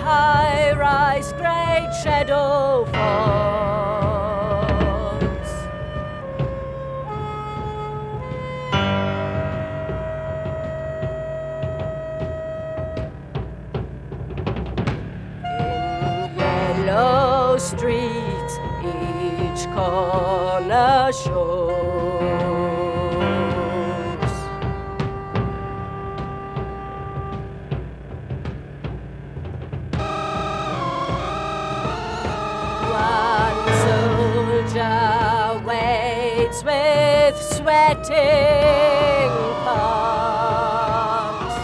high-rise great shadow falls. In yellow streets each corner shows. One soldier waits with sweating palms.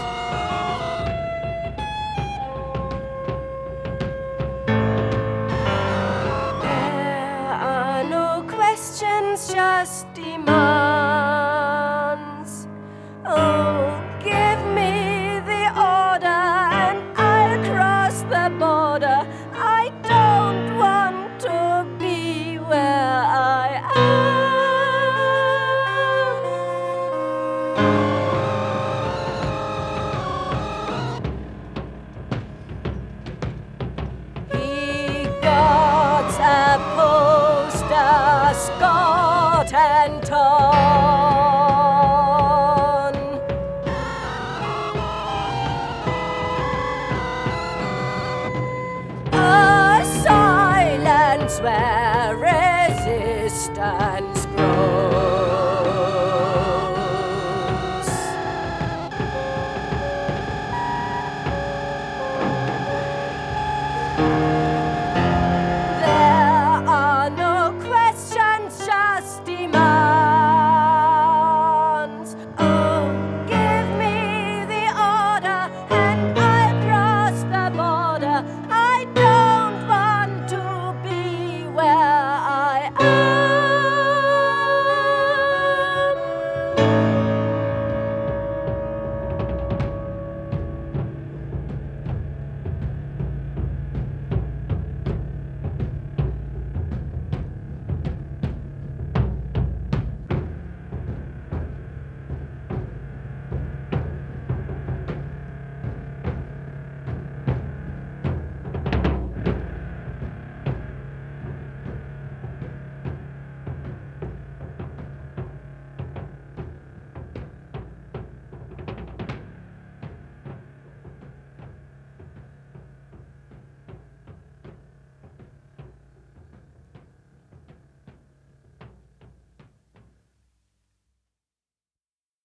There are no questions, just demands. Oh, give me the order and I'll cross the border. I don't want to be where I am. He got a poster, Scott and torn. A silence where resistance grows. There are no questions, just demands. Oh, give me the order and I'll cross the border.